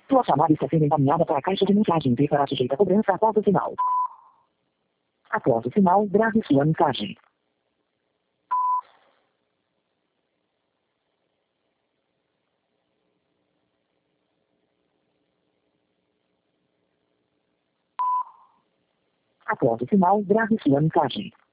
Sua chamada está sendo encaminhada para a caixa de mensagem e será sujeita a cobrança após o sinal. Após o sinal, grave sua mensagem. Após o sinal, grave sua mensagem.